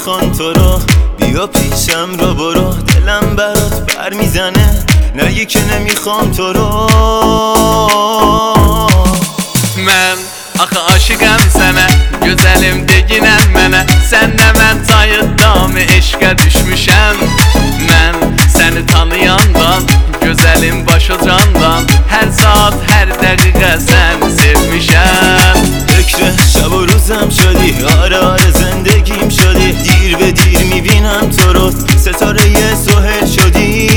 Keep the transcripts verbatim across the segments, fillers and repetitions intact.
میخوان تو رو، بیا پیشم رو برو، دلم برات بر میزنه، نگی که نمیخوام تو رو. من axı aşıqam sənə, gözəlim deginən mənə. Sən nə mən tayıddamı eşqə düşmüşəm. Mən səni tanıyandan, gözəlim başucandan, hər saat, hər dəqiqə səni sevmişəm. فکر شب و روزم شدی، آره آره زندگیم شدی، دیر به دیر میبینم تو رو، ستاره یه سهل شدی.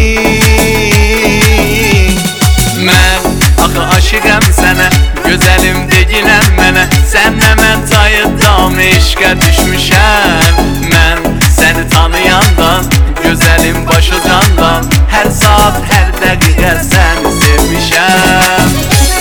Mən axı aşıqam sənə, gözəlim deginən mənə. Sən nə mən tayıddamı eşqə düşmüşəm. Mən səni tanıyandan, gözəlim başucandan, hər saat, hər dəqiqə səni sevmişəm.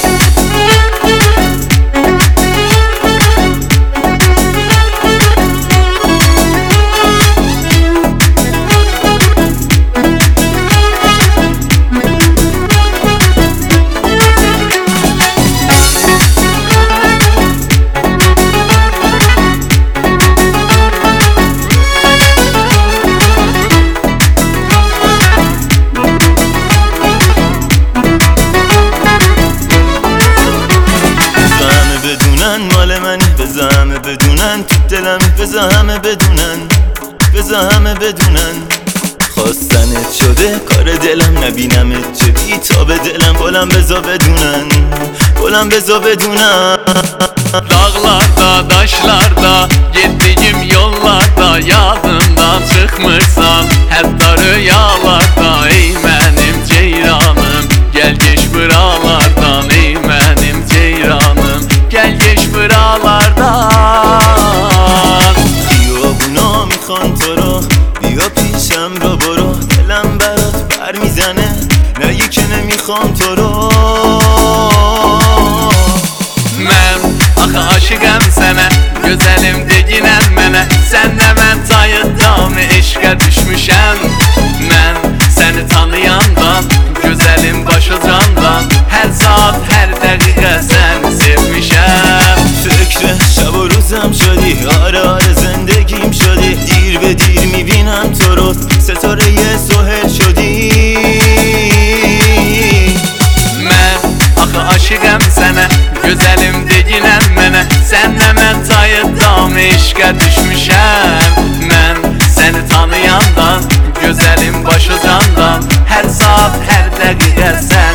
مال منی، بذار همه بدونن تو دلمی، بذار همه بدونن، بذار همه بدونن خواستنت شده کار دلم، نبینمت چه بی تا به دلم، بلم بذار بدونن، بلم بذار بدونن. Dağlarda, daşlarda, getdiyim yollarda, yadımdan çıxmırsan, hətta rüyalarda. Ey mənim ceyranım, gəl geç buralardan. Ey mənim ceyranım, gəl geç buralardan. خیابونا میخوان تو رو، بیا پیشم رو برو، دلم برات بر میزنه، نگی که نمیخوام تو رو. Mən axı aşıqam sənə, gözəlim deginən mənə. Sən nə mən tayıddamı eşqə düşmüşəm. Mən səni tanıyandan, gözəlim başucandan, hər saat, hər dəqiqə səni sevmişəm. فکر شب و روزم شدی، آره آره زندگیم شدی، دیر به دیر میبینم تو رو، ستاره یه سهل شدی. Mən axı aşıqam sənə, gözəlim deginən mənə. Sən nə mən tayıddamı eşqə düşmüşəm. Mən səni tanıyandan, gözəlim başucandan, hər saat, hər dəqiqə sən